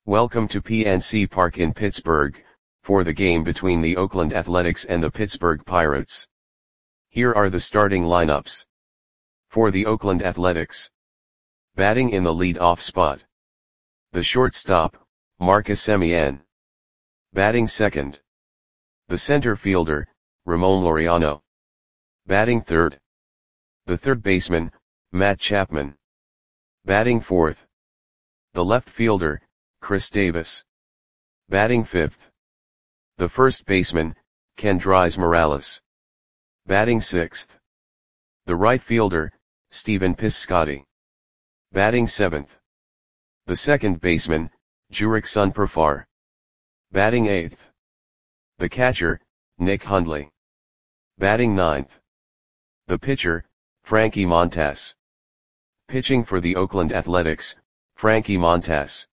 Welcome to PNC Park in Pittsburgh, for the game between the Oakland Athletics and the Pittsburgh Pirates. Here are the starting lineups. For the Oakland Athletics. Batting in the lead-off spot. The shortstop, Marcus Semien. Batting second. The center fielder, Ramon Laureano. Batting third. The third baseman, Matt Chapman. Batting fourth. The left fielder, Chris Davis. Batting fifth. The first baseman, Kendrys Morales. Batting sixth. The right fielder, Stephen Piscotty. Batting seventh. The second baseman, Jurickson Profar. Batting eighth. The catcher, Nick Hundley. Batting ninth. The pitcher, Frankie Montas. Pitching for the Oakland Athletics, Frankie Montas.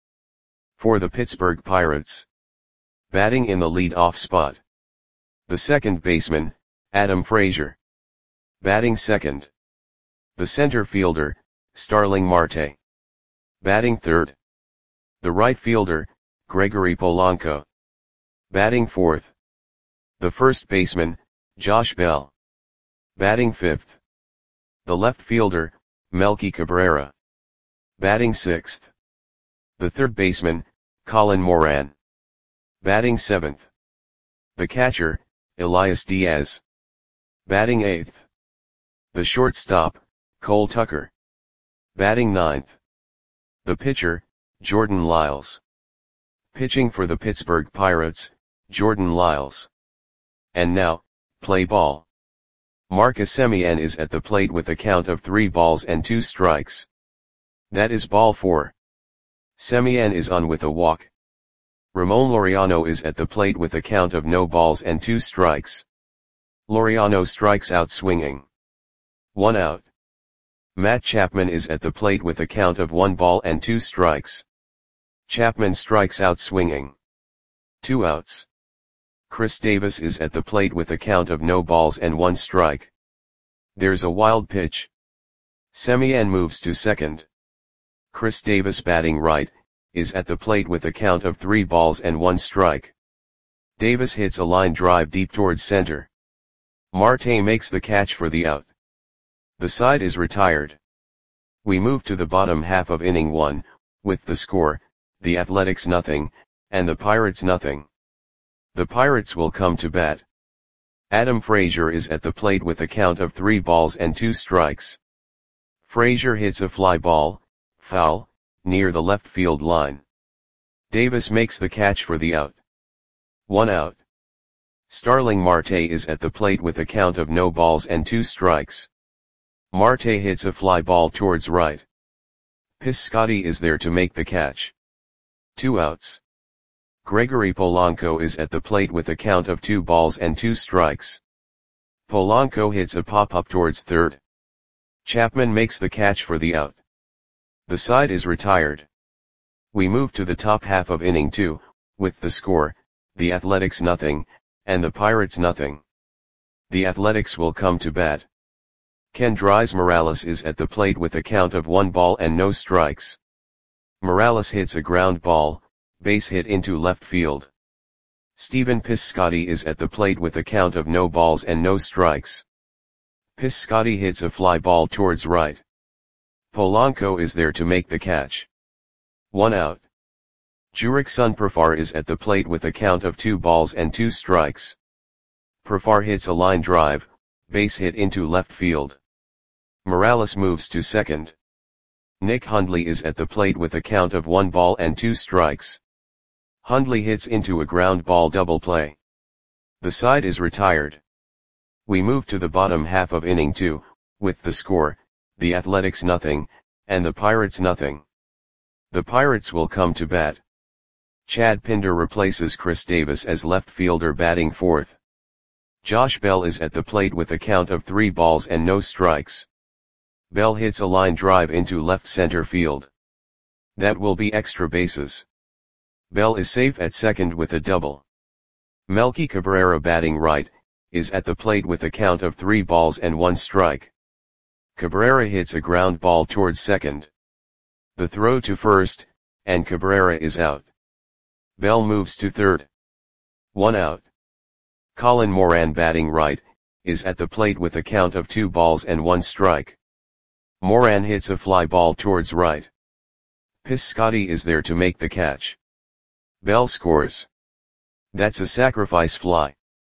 For the Pittsburgh Pirates. Batting in the lead-off spot. The second baseman, Adam Frazier. Batting second. The center fielder, Starling Marte. Batting third. The right fielder, Gregory Polanco. Batting fourth. The first baseman, Josh Bell. Batting fifth. The left fielder, Melky Cabrera. Batting sixth. The third baseman, Colin Moran. Batting seventh. The catcher, Elias Diaz. Batting eighth. The shortstop, Cole Tucker. Batting ninth. The pitcher, Jordan Lyles. Pitching for the Pittsburgh Pirates, Jordan Lyles. And now, play ball. Marcus Semien is at the plate with a count of 3 balls and 2 strikes. That is ball 4. Semien is on with a walk. Ramon Laureano is at the plate with a count of no balls and 2 strikes. Laureano strikes out swinging. 1 out. Matt Chapman is at the plate with a count of 1 ball and 2 strikes. Chapman strikes out swinging. 2 outs. Chris Davis is at the plate with a count of no balls and 1 strike. There's a wild pitch. Semien moves to second. Chris Davis, batting right, is at the plate with a count of 3 balls and 1 strike. Davis hits a line drive deep towards center. Marte makes the catch for the out. The side is retired. We move to the bottom half of inning 1, with the score, the Athletics 0, and the Pirates 0. The Pirates will come to bat. Adam Frazier is at the plate with a count of 3 balls and 2 strikes. Frazier hits a fly ball, foul, near the left field line. Davis makes the catch for the out. 1 out. Starling Marte is at the plate with a count of no balls and 2 strikes. Marte hits a fly ball towards right. Piscotty is there to make the catch. 2 outs. Gregory Polanco is at the plate with a count of 2 balls and 2 strikes. Polanco hits a pop-up towards third. Chapman makes the catch for the out. The side is retired. We move to the top half of inning 2, with the score, the Athletics 0, and the Pirates 0. The Athletics will come to bat. Kendrys Morales is at the plate with a count of 1 ball and no strikes. Morales hits a ground ball, base hit into left field. Stephen Piscotty is at the plate with a count of no balls and no strikes. Piscotty hits a fly ball towards right. Polanco is there to make the catch. 1 out. Jurickson Profar is at the plate with a count of 2 balls and 2 strikes. Profar hits a line drive, base hit into left field. Morales moves to second. Nick Hundley is at the plate with a count of 1 ball and 2 strikes. Hundley hits into a ground ball double play. The side is retired. We move to the bottom half of inning 2, with the score, the Athletics 0, and the Pirates 0. The Pirates will come to bat. Chad Pinder replaces Chris Davis as left fielder, batting fourth. Josh Bell is at the plate with a count of 3 balls and no strikes. Bell hits a line drive into left center field. That will be extra bases. Bell is safe at second with a double. Melky Cabrera, batting right, is at the plate with a count of 3 balls and 1 strike. Cabrera hits a ground ball towards second. The throw to first, and Cabrera is out. Bell moves to third. 1 out. Colin Moran batting right, is at the plate with a count of 2 balls and 1 strike. Moran hits a fly ball towards right. Piscotty is there to make the catch. Bell scores. That's a sacrifice fly.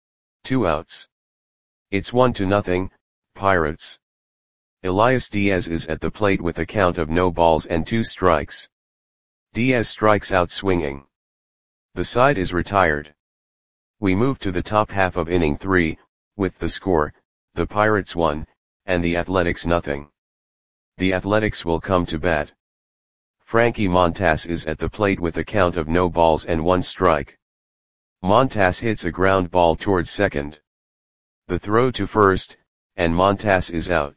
2 outs. It's 1-0, Pirates. Elias Diaz is at the plate with a count of no balls and 2 strikes. Diaz strikes out swinging. The side is retired. We move to the top half of inning 3, with the score, the Pirates 1, and the Athletics 0. The Athletics will come to bat. Frankie Montas is at the plate with a count of no balls and 1 strike. Montas hits a ground ball towards second. The throw to first, and Montas is out.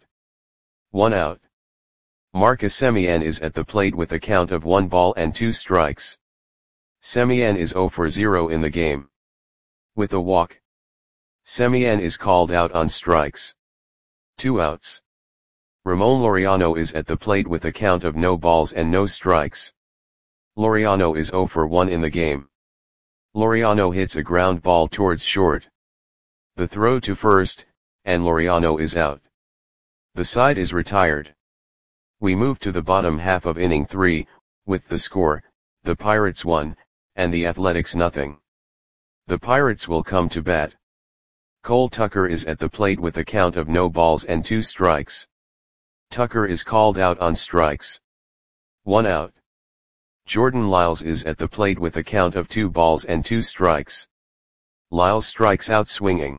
1 out. Marcus Semien is at the plate with a count of 1 ball and 2 strikes. Semien is 0 for 0 in the game. With a walk, Semien is called out on strikes. 2 outs. Ramon Laureano is at the plate with a count of no balls and no strikes. Laureano is 0 for 1 in the game. Laureano hits a ground ball towards short. The throw to first, and Laureano is out. The side is retired. We move to the bottom half of inning 3, with the score, the Pirates 1, and the Athletics 0. The Pirates will come to bat. Cole Tucker is at the plate with a count of no balls and 2 strikes. Tucker is called out on strikes. 1 out. Jordan Lyles is at the plate with a count of 2 balls and 2 strikes. Lyles strikes out swinging.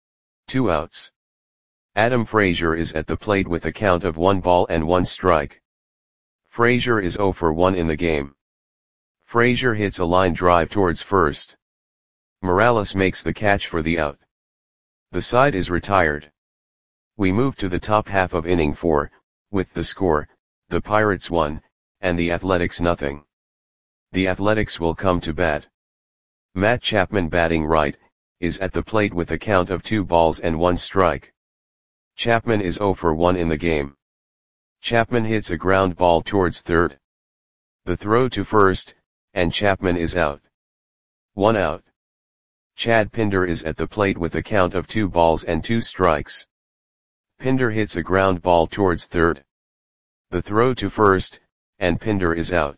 2 outs. Adam Frazier is at the plate with a count of 1 ball and 1 strike. Frazier is 0 for 1 in the game. Frazier hits a line drive towards first. Morales makes the catch for the out. The side is retired. We move to the top half of inning 4, with the score, the Pirates 1, and the Athletics 0. The Athletics will come to bat. Matt Chapman batting right, is at the plate with a count of 2 balls and 1 strike. Chapman is 0 for 1 in the game. Chapman hits a ground ball towards third. The throw to first, and Chapman is out. 1 out. Chad Pinder is at the plate with a count of 2 balls and 2 strikes. Pinder hits a ground ball towards third. The throw to first, and Pinder is out.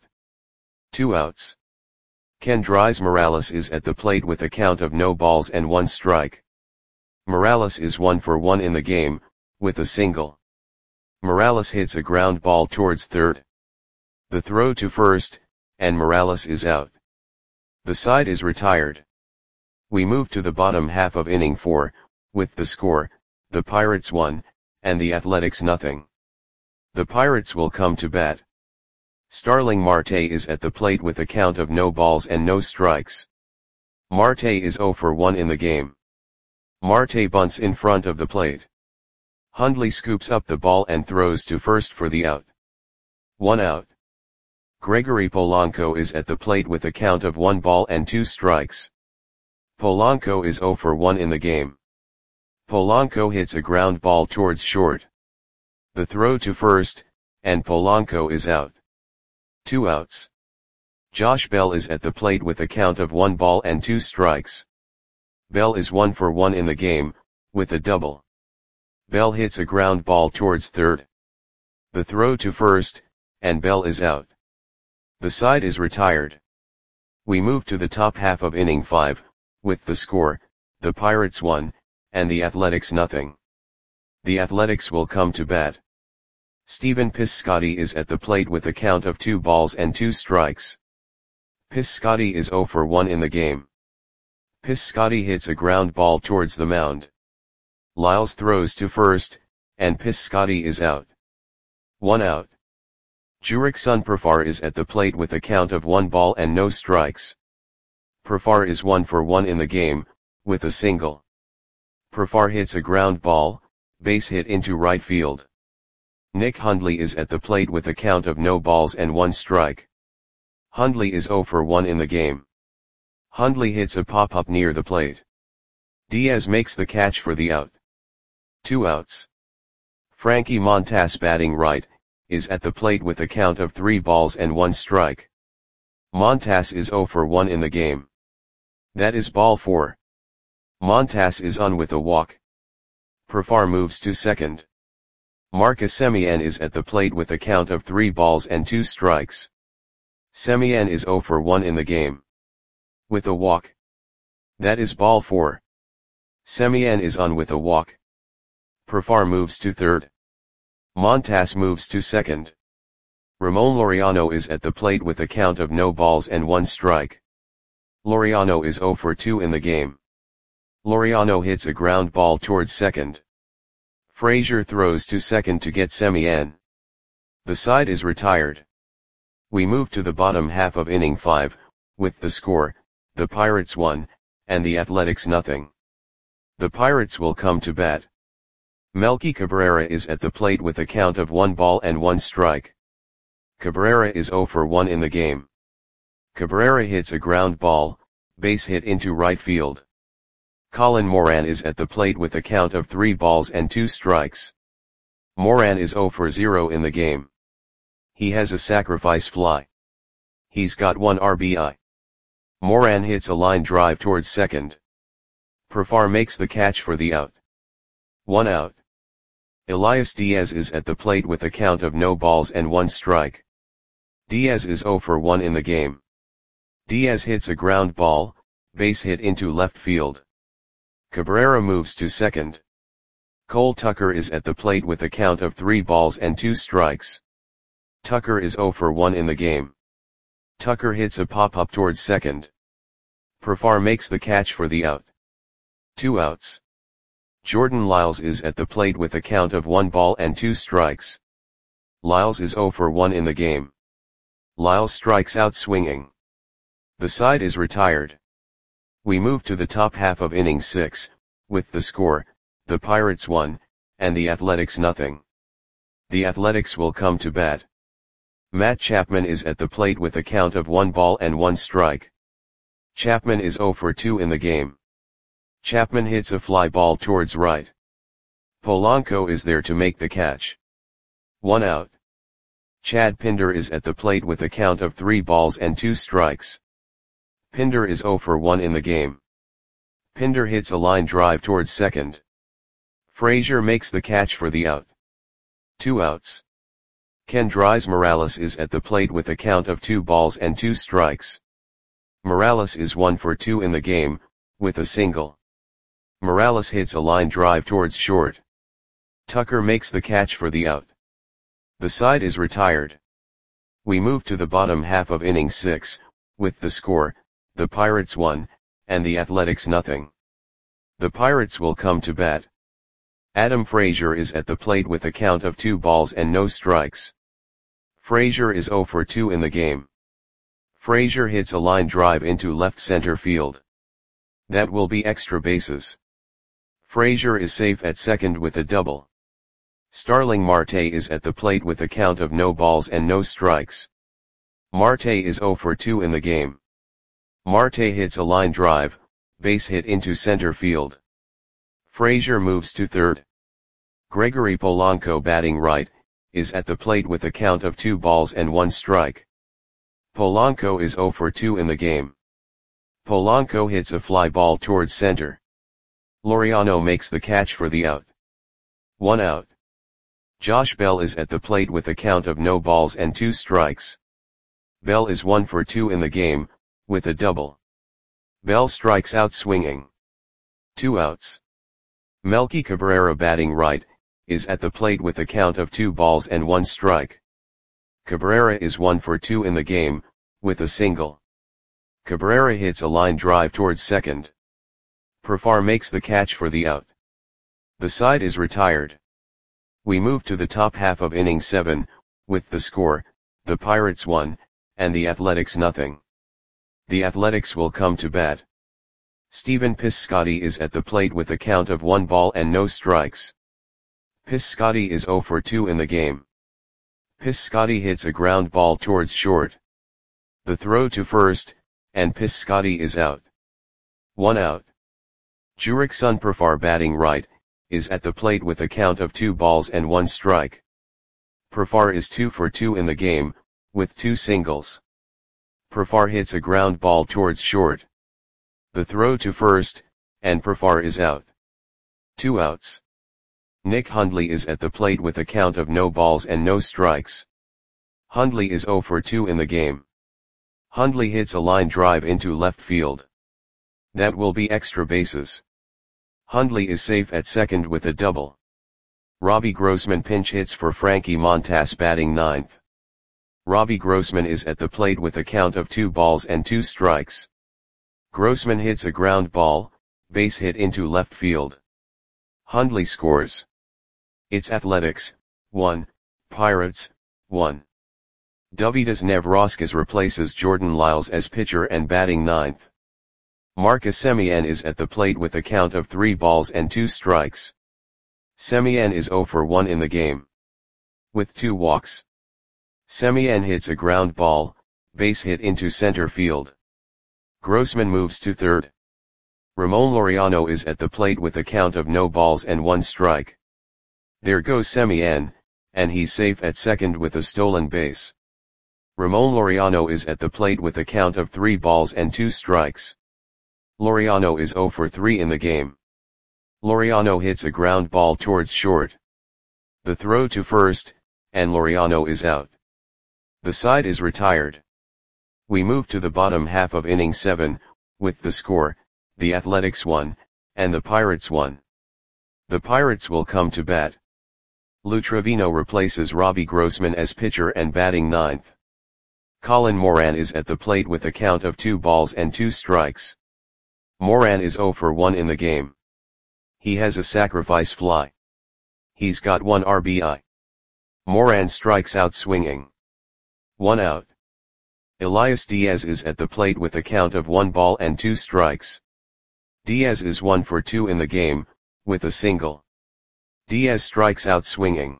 2 outs. Kendrys Morales is at the plate with a count of no balls and 1 strike. Morales is 1 for 1 in the game, with a single. Morales hits a ground ball towards third. The throw to first, and Morales is out. The side is retired. We move to the bottom half of inning 4, with the score, the Pirates 1, and the Athletics 0. The Pirates will come to bat. Starling Marte is at the plate with a count of no balls and no strikes. Marte is 0 for 1 in the game. Marte bunts in front of the plate. Hundley scoops up the ball and throws to first for the out. 1 out. Gregory Polanco is at the plate with a count of 1 ball and 2 strikes. Polanco is 0 for 1 in the game. Polanco hits a ground ball towards short. The throw to first, and Polanco is out. 2 outs. Josh Bell is at the plate with a count of 1 ball and 2 strikes. Bell is 1 for 1 in the game, with a double. Bell hits a ground ball towards third. The throw to first, and Bell is out. The side is retired. We move to the top half of inning 5, with the score, the Pirates 1, and the Athletics 0. The Athletics will come to bat. Stephen Piscotty is at the plate with a count of 2 balls and 2 strikes. Piscotty is 0 for 1 in the game. Piscotty hits a ground ball towards the mound. Lyles throws to first, and Piscotty is out. 1 out. Jurickson Profar is at the plate with a count of 1 ball and no strikes. Profar is 1 for 1 in the game, with a single. Profar hits a ground ball, base hit into right field. Nick Hundley is at the plate with a count of no balls and 1 strike. Hundley is 0 for 1 in the game. Hundley hits a pop-up near the plate. Diaz makes the catch for the out. 2 outs. Frankie Montas batting right, is at the plate with a count of 3 balls and 1 strike. Montas is 0 for 1 in the game. That is ball 4. Montas is on with a walk. Profar moves to second. Marcus Semien is at the plate with a count of 3 balls and 2 strikes. Semien is 0 for 1 in the game. With a walk. That is ball 4. Semien is on with a walk. Profar moves to third. Montas moves to second. Ramon Laureano is at the plate with a count of no balls and 1 strike. Laureano is 0 for 2 in the game. Laureano hits a ground ball towards second. Frazier throws to second to get Semien. The side is retired. We move to the bottom half of inning 5, with the score, the Pirates 1, and the Athletics nothing. The Pirates will come to bat. Melky Cabrera is at the plate with a count of 1 ball and 1 strike. Cabrera is 0 for 1 in the game. Cabrera hits a ground ball, base hit into right field. Colin Moran is at the plate with a count of 3 balls and 2 strikes. Moran is 0 for 0 in the game. He has a sacrifice fly. He's got 1 RBI. Moran hits a line drive towards second. Profar makes the catch for the out. 1 out. Elias Diaz is at the plate with a count of no balls and 1 strike. Diaz is 0 for 1 in the game. Diaz hits a ground ball, base hit into left field. Cabrera moves to second. Cole Tucker is at the plate with a count of 3 balls and 2 strikes. Tucker is 0 for 1 in the game. Tucker hits a pop-up towards second. Profar makes the catch for the out. 2 outs. Jordan Lyles is at the plate with a count of 1 ball and 2 strikes. Lyles is 0 for 1 in the game. Lyles strikes out swinging. The side is retired. We move to the top half of inning 6, with the score, the Pirates 1, and the Athletics nothing. The Athletics will come to bat. Matt Chapman is at the plate with a count of 1 ball and 1 strike. Chapman is 0 for 2 in the game. Chapman hits a fly ball towards right. Polanco is there to make the catch. 1 out. Chad Pinder is at the plate with a count of 3 balls and 2 strikes. Pinder is 0 for 1 in the game. Pinder hits a line drive towards second. Frazier makes the catch for the out. 2 outs. Kendrys Morales is at the plate with a count of 2 balls and 2 strikes. Morales is 1 for 2 in the game, with a single. Morales hits a line drive towards short. Tucker makes the catch for the out. The side is retired. We move to the bottom half of inning 6, with the score, the Pirates 1, and the Athletics nothing. The Pirates will come to bat. Adam Frazier is at the plate with a count of 2 balls and no strikes. Frazier is 0 for 2 in the game. Frazier hits a line drive into left center field. That will be extra bases. Frazier is safe at second with a double. Starling Marte is at the plate with a count of no balls and no strikes. Marte is 0 for 2 in the game. Marte hits a line drive, base hit into center field. Frazier moves to third. Gregory Polanco batting right, is at the plate with a count of 2 balls and 1 strike. Polanco is 0 for 2 in the game. Polanco hits a fly ball towards center. Laureano makes the catch for the out. 1 out. Josh Bell is at the plate with a count of no balls and 2 strikes. Bell is 1 for 2 in the game, with a double. Bell strikes out swinging. 2 outs. Melky Cabrera batting right, is at the plate with a count of 2 balls and 1 strike. Cabrera is 1 for 2 in the game, with a single. Cabrera hits a line drive towards second. Profar makes the catch for the out. The side is retired. We move to the top half of inning 7, with the score, the Pirates 1, and the Athletics nothing. The Athletics will come to bat. Stephen Piscotty is at the plate with a count of 1 ball and no strikes. Piscotty is 0 for 2 in the game. Piscotty hits a ground ball towards short. The throw to first, and Piscotty is out. 1 out. Jurickson Profar batting right, is at the plate with a count of 2 balls and 1 strike. Profar is 2 for 2 in the game, with 2 singles. Profar hits a ground ball towards short. The throw to first, and Profar is out. 2 outs. Nick Hundley is at the plate with a count of no balls and no strikes. Hundley is 0 for 2 in the game. Hundley hits a line drive into left field. That will be extra bases. Hundley is safe at second with a double. Robbie Grossman pinch hits for Frankie Montas batting ninth. Robbie Grossman is at the plate with a count of 2 balls and 2 strikes. Grossman hits a ground ball, base hit into left field. Hundley scores. It's Athletics, 1, Pirates, 1. Dovydas Nevrauskas replaces Jordan Lyles as pitcher and batting ninth. Marcus Semien is at the plate with a count of 3 balls and 2 strikes. Semien is 0 for 1 in the game. With 2 walks. Semien hits a ground ball, base hit into center field. Grossman moves to third. Ramon Laureano is at the plate with a count of no balls and 1 strike. There goes Semien, and he's safe at second with a stolen base. Ramon Laureano is at the plate with a count of 3 balls and 2 strikes. Laureano is 0 for 3 in the game. Laureano hits a ground ball towards short. The throw to first, and Laureano is out. The side is retired. We move to the bottom half of inning 7, with the score, the Athletics 1, and the Pirates 1. The Pirates will come to bat. Lou Trevino replaces Robbie Grossman as pitcher and batting ninth. Colin Moran is at the plate with a count of 2 balls and 2 strikes. Moran is 0 for 1 in the game. He has a sacrifice fly. He's got 1 RBI. Moran strikes out swinging. 1 out. Elias Diaz is at the plate with a count of 1 ball and 2 strikes. Diaz is 1 for 2 in the game, with a single. Diaz strikes out swinging.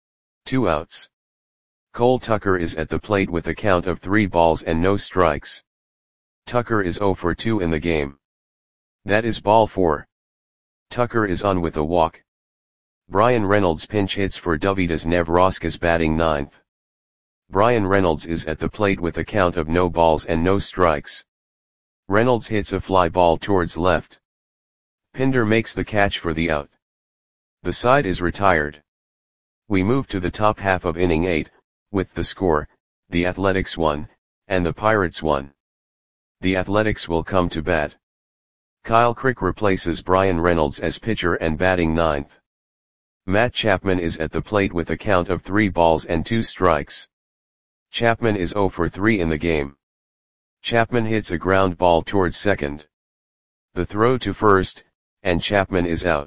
2 outs. Cole Tucker is at the plate with a count of 3 balls and no strikes. Tucker is 0 for 2 in the game. That is ball 4. Tucker is on with a walk. Brian Reynolds pinch hits for Dovydas Nevrauskas batting ninth. Brian Reynolds is at the plate with a count of no balls and no strikes. Reynolds hits a fly ball towards left. Pinder makes the catch for the out. The side is retired. We move to the top half of inning 8, with the score, the Athletics 1, and the Pirates 1. The Athletics will come to bat. Kyle Crick replaces Brian Reynolds as pitcher and batting ninth. Matt Chapman is at the plate with a count of 3 balls and 2 strikes. Chapman is 0 for 3 in the game. Chapman hits a ground ball towards second. The throw to first, and Chapman is out.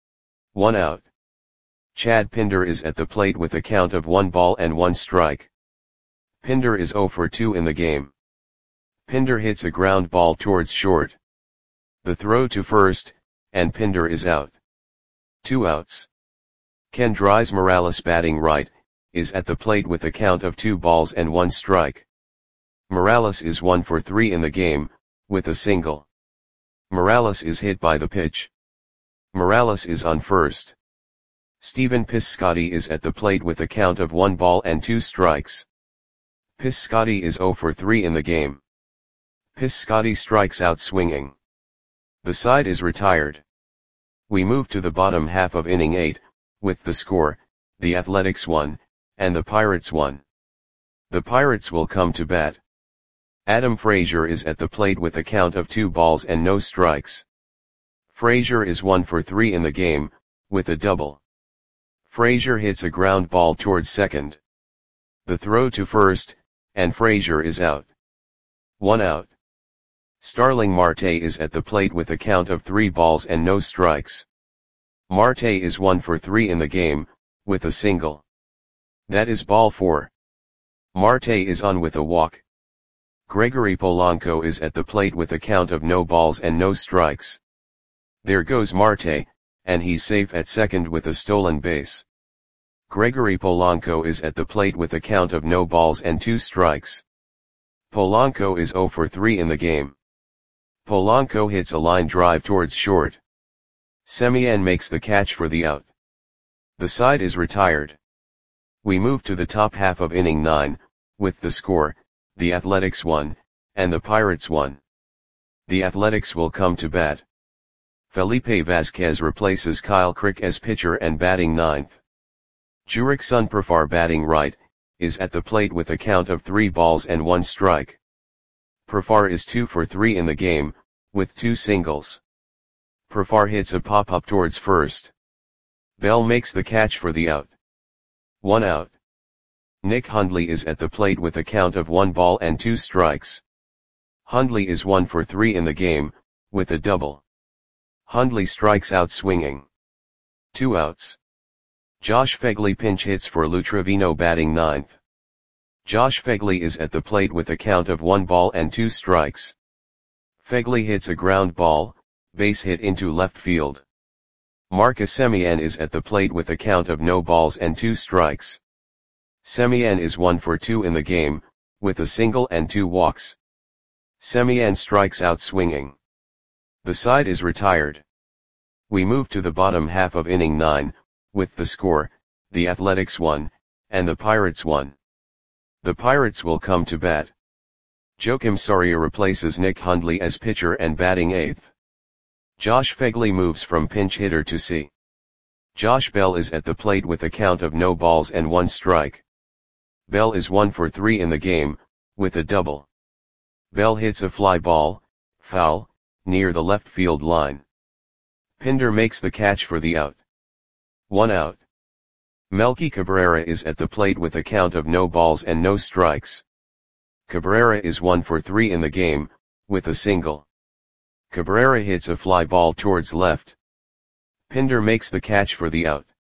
1 out. Chad Pinder is at the plate with a count of 1 ball and 1 strike. Pinder is 0 for 2 in the game. Pinder hits a ground ball towards short. The throw to first, and Pinder is out. 2 outs. Kendrys Morales batting right, is at the plate with a count of 2 balls and 1 strike. Morales is 1 for 3 in the game, with a single. Morales is hit by the pitch. Morales is on first. Stephen Piscotty is at the plate with a count of 1 ball and 2 strikes. Piscotty is 0 for 3 in the game. Piscotty strikes out swinging. The side is retired. We move to the bottom half of inning 8, with the score, the Athletics 1, and the Pirates 1. The Pirates will come to bat. Adam Frazier is at the plate with a count of 2 balls and no strikes. Frazier is 1 for 3 in the game, with a double. Frazier hits a ground ball towards second. The throw to first, and Frazier is out. 1 out. Starling Marte is at the plate with a count of 3 balls and no strikes. Marte is 1 for 3 in the game, with a single. That is ball 4. Marte is on with a walk. Gregory Polanco is at the plate with a count of no balls and no strikes. There goes Marte, and he's safe at second with a stolen base. Gregory Polanco is at the plate with a count of no balls and 2 strikes. Polanco is 0 for 3 in the game. Polanco hits a line drive towards short. Semien makes the catch for the out. The side is retired. We move to the top half of inning 9, with the score, the Athletics 1, and the Pirates 1. The Athletics will come to bat. Felipe Vasquez replaces Kyle Crick as pitcher and batting 9th. Jurickson Profar batting right, is at the plate with a count of 3 balls and 1 strike. Profar is 2 for 3 in the game, with 2 singles. Profar hits a pop-up towards first. Bell makes the catch for the out. 1 out. Nick Hundley is at the plate with a count of 1 ball and 2 strikes. Hundley is 1 for 3 in the game, with a double. Hundley strikes out swinging. 2 outs. Josh Phegley pinch hits for Lou Trevino batting 9th. Josh Phegley is at the plate with a count of 1 ball and 2 strikes. Phegley hits a ground ball, base hit into left field. Marcus Semien is at the plate with a count of no balls and 2 strikes. Semien is 1 for 2 in the game, with a single and 2 walks. Semien strikes out swinging. The side is retired. We move to the bottom half of inning 9, with the score, the Athletics 1, and the Pirates 1. The Pirates will come to bat. Joakim Soria replaces Nick Hundley as pitcher and batting 8th. Josh Phegley moves from pinch hitter to C. Josh Bell is at the plate with a count of no balls and 1 strike. Bell is 1 for 3 in the game, with a double. Bell hits a fly ball, foul, near the left field line. Pinder makes the catch for the out. 1 out. Melky Cabrera is at the plate with a count of no balls and no strikes. Cabrera is 1 for 3 in the game, with a single. Cabrera hits a fly ball towards left. Pinder makes the catch for the out.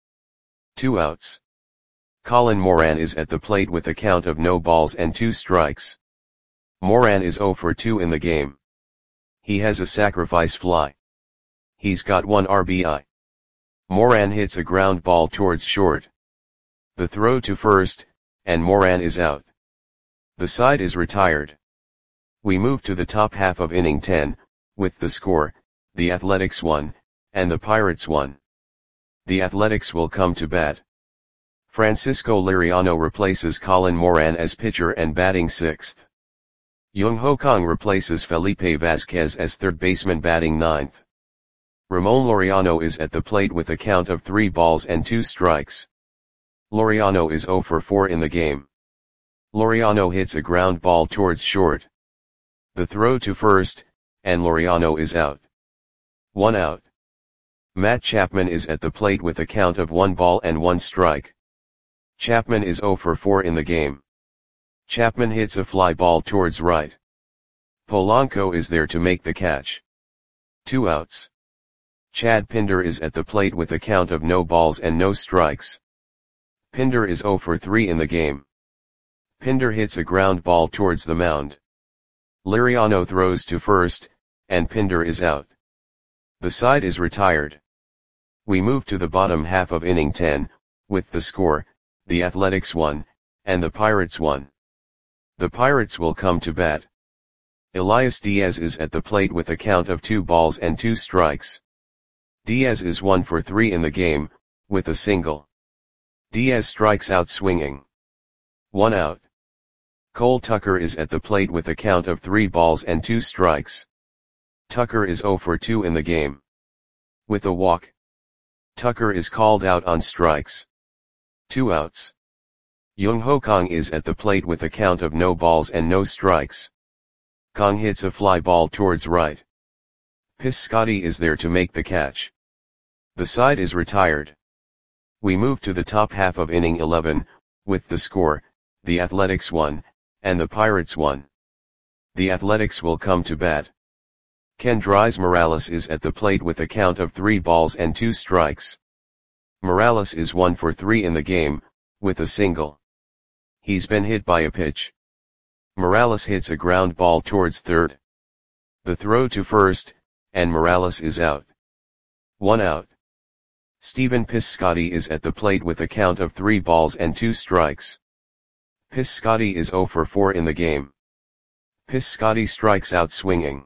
2 outs. Colin Moran is at the plate with a count of no balls and 2 strikes. Moran is 0 for 2 in the game. He has a sacrifice fly. He's got 1 RBI. Moran hits a ground ball towards short. The throw to first, and Moran is out. The side is retired. We move to the top half of inning 10, with the score, the Athletics 1, and the Pirates 1. The Athletics will come to bat. Francisco Liriano replaces Colin Moran as pitcher and batting 6th. Young Ho Kang replaces Felipe Vasquez as third baseman batting 9th. Ramon Laureano is at the plate with a count of 3 balls and 2 strikes. Laureano is 0 for 4 in the game. Laureano hits a ground ball towards short. The throw to first, and Laureano is out. 1 out. Matt Chapman is at the plate with a count of 1 ball and 1 strike. Chapman is 0 for 4 in the game. Chapman hits a fly ball towards right. Polanco is there to make the catch. 2 outs. Chad Pinder is at the plate with a count of no balls and no strikes. Pinder is 0 for 3 in the game. Pinder hits a ground ball towards the mound. Liriano throws to first, and Pinder is out. The side is retired. We move to the bottom half of inning 10, with the score, the Athletics 1, and the Pirates 1. The Pirates will come to bat. Elias Diaz is at the plate with a count of 2 balls and 2 strikes. Diaz is 1 for 3 in the game, with a single. Diaz strikes out swinging. 1 out. Cole Tucker is at the plate with a count of 3 balls and 2 strikes. Tucker is 0 for 2 in the game. With a walk. Tucker is called out on strikes. 2 outs. Young Ho Kang is at the plate with a count of no balls and no strikes. Kang hits a fly ball towards right. Piscotty is there to make the catch. The side is retired. We move to the top half of inning 11, with the score, the Athletics 1, and the Pirates 1. The Athletics will come to bat. Kendrys Morales is at the plate with a count of 3 balls and 2 strikes. Morales is 1 for 3 in the game, with a single. He's been hit by a pitch. Morales hits a ground ball towards third. The throw to first, and Morales is out. 1 out. Stephen Piscotty is at the plate with a count of 3 balls and 2 strikes. Piscotty is 0 for 4 in the game. Piscotty strikes out swinging.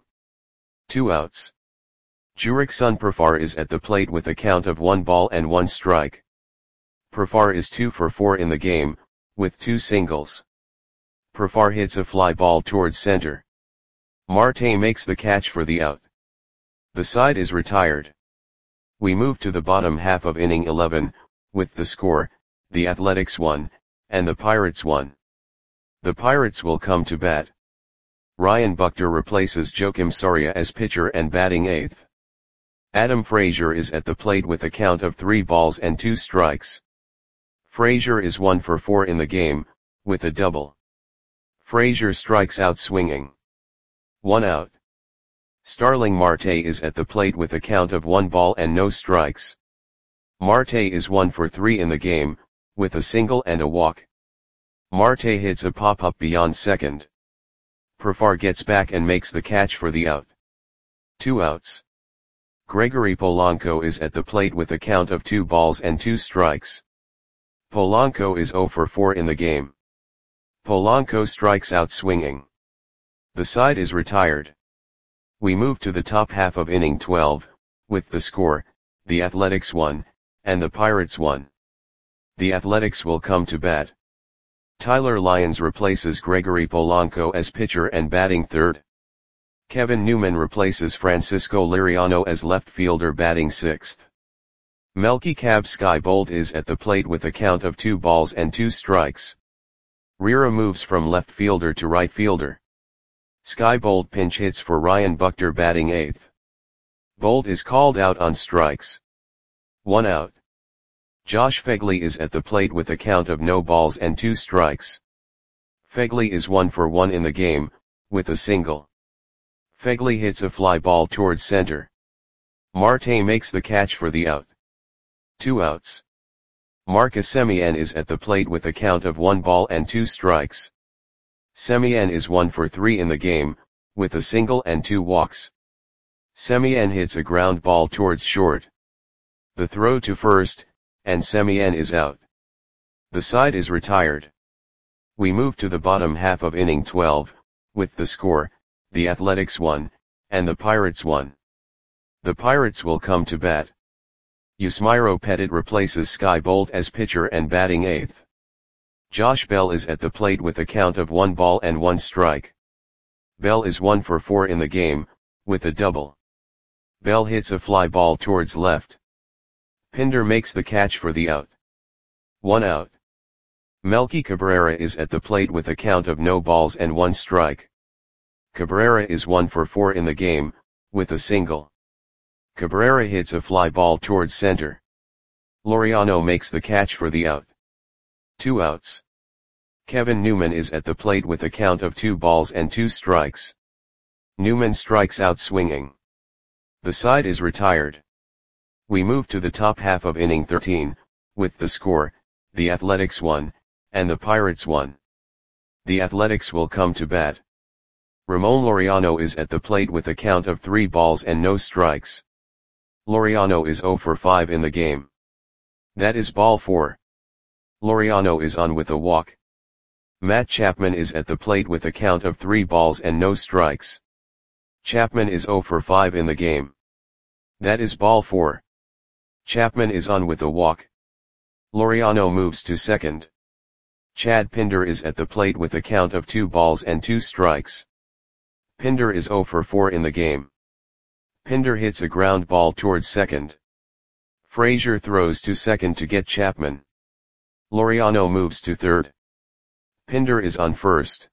2 outs. Jurickson Profar is at the plate with a count of 1 ball and 1 strike. Profar is 2 for 4 in the game, with 2 singles. Profar hits a fly ball towards center. Marte makes the catch for the out. The side is retired. We move to the bottom half of inning 11, with the score, the Athletics 1, and the Pirates 1. The Pirates will come to bat. Ryan Buchter replaces Joakim Soria as pitcher and batting 8th. Adam Frazier is at the plate with a count of 3 balls and 2 strikes. Frazier is 1 for 4 in the game, with a double. Frazier strikes out swinging. 1 out. Starling Marte is at the plate with a count of 1 ball and no strikes. Marte is 1 for 3 in the game, with a single and a walk. Marte hits a pop-up beyond second. Profar gets back and makes the catch for the out. 2 outs. Gregory Polanco is at the plate with a count of 2 balls and 2 strikes. Polanco is 0 for 4 in the game. Polanco strikes out swinging. The side is retired. We move to the top half of inning 12, with the score, the Athletics 1, and the Pirates 1. The Athletics will come to bat. Tyler Lyons replaces Gregory Polanco as pitcher and batting 3rd. Kevin Newman replaces Francisco Liriano as left fielder batting 6th. Melky Cab Skybolt is at the plate with a count of 2 balls and 2 strikes. Rira moves from left fielder to right fielder. Skybolt pinch hits for Ryan Buchter batting 8th. Bolt is called out on strikes. 1 out. Josh Phegley is at the plate with a count of no balls and 2 strikes. Phegley is 1 for 1 in the game, with a single. Phegley hits a fly ball towards center. Marte makes the catch for the out. 2 outs. Marcus Semien is at the plate with a count of 1 ball and 2 strikes. Semien is 1 for 3 in the game, with a single and 2 walks. Semien hits a ground ball towards short. The throw to first, and Semien is out. The side is retired. We move to the bottom half of inning 12, with the score, the Athletics 1, and the Pirates 1. The Pirates will come to bat. Yusmeiro Petit replaces Skybolt as pitcher and batting 8th. Josh Bell is at the plate with a count of 1 ball and 1 strike. Bell is 1 for 4 in the game, with a double. Bell hits a fly ball towards left. Pinder makes the catch for the out. 1 out. Melky Cabrera is at the plate with a count of no balls and 1 strike. Cabrera is 1 for 4 in the game, with a single. Cabrera hits a fly ball towards center. Loriano makes the catch for the out. 2 outs. Kevin Newman is at the plate with a count of 2 balls and 2 strikes. Newman strikes out swinging. The side is retired. We move to the top half of inning 13, with the score, the Athletics 1, and the Pirates 1. The Athletics will come to bat. Ramon Loriano is at the plate with a count of 3 balls and no strikes. Loriano is 0 for 5 in the game. That is ball 4. Loriano is on with a walk. Matt Chapman is at the plate with a count of 3 balls and no strikes. Chapman is 0 for 5 in the game. That is ball 4. Chapman is on with a walk. Loriano moves to second. Chad Pinder is at the plate with a count of 2 balls and 2 strikes. Pinder is 0 for 4 in the game. Pinder hits a ground ball towards second. Frazier throws to second to get Chapman. Loriano moves to third. Pinder is on first.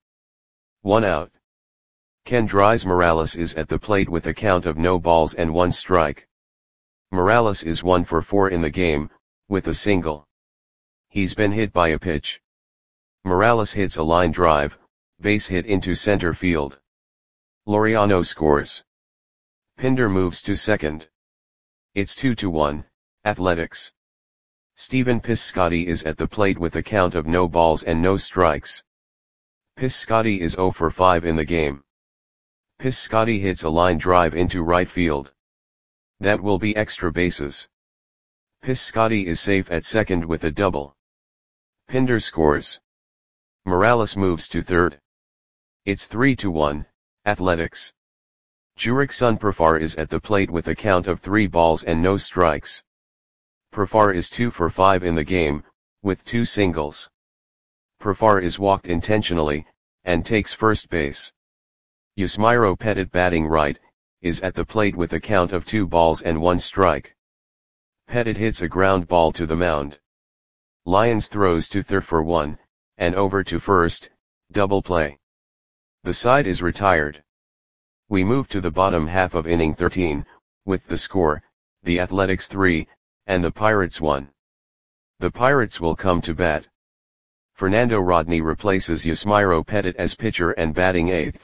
1 out. Kendrys Morales is at the plate with a count of no balls and 1 strike. Morales is 1 for 4 in the game, with a single. He's been hit by a pitch. Morales hits a line drive, base hit into center field. Loriano scores. Pinder moves to second. It's 2-1, Athletics. Stephen Piscotty is at the plate with a count of no balls and no strikes. Piscotty is 0 for 5 in the game. Piscotty hits a line drive into right field. That will be extra bases. Piscotty is safe at second with a double. Pinder scores. Morales moves to third. It's 3-1, Athletics. Jurickson Profar is at the plate with a count of 3 balls and no strikes. Profar is 2 for 5 in the game, with 2 singles. Profar is walked intentionally, and takes first base. Yusmeiro Petit batting right, is at the plate with a count of 2 balls and 1 strike. Petit hits a ground ball to the mound. Lions throws to third for 1, and over to first, double play. The side is retired. We move to the bottom half of inning 13, with the score, the Athletics 3, and the Pirates 1. The Pirates will come to bat. Fernando Rodney replaces Yusmeiro Petit as pitcher and batting 8th.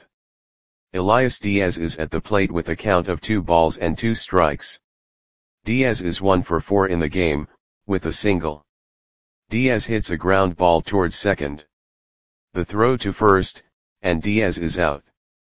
Elias Diaz is at the plate with a count of 2 balls and 2 strikes. Diaz is 1 for 4 in the game, with a single. Diaz hits a ground ball towards second. The throw to first, and Diaz is out.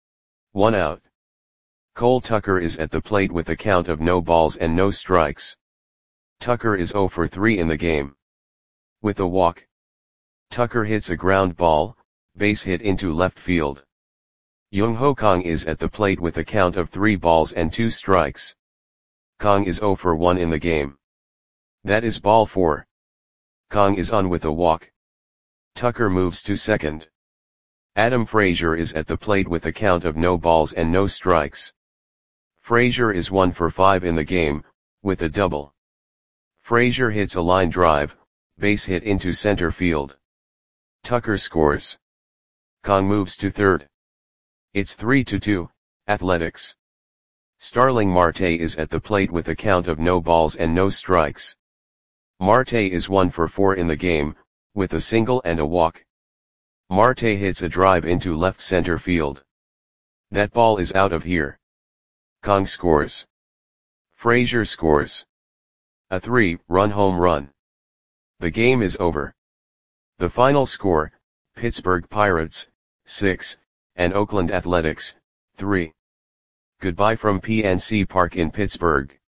1 out. Cole Tucker is at the plate with a count of no balls and no strikes. Tucker is 0 for 3 in the game. With a walk. Tucker hits a ground ball, base hit into left field. Jung Ho Kang is at the plate with a count of 3 balls and 2 strikes. Kang is 0 for 1 in the game. That is ball 4. Kang is on with a walk. Tucker moves to second. Adam Frazier is at the plate with a count of no balls and no strikes. Frazier is 1 for 5 in the game, with a double. Frazier hits a line drive, base hit into center field. Tucker scores. Kang moves to third. It's 3-2, Athletics. Starling Marte is at the plate with a count of no balls and no strikes. Marte is 1 for 4 in the game, with a single and a walk. Marte hits a drive into left center field. That ball is out of here. Kang scores. Frazier scores. A 3-run home run. The game is over. The final score, Pittsburgh Pirates, 6, and Oakland Athletics, 3. Goodbye from PNC Park in Pittsburgh.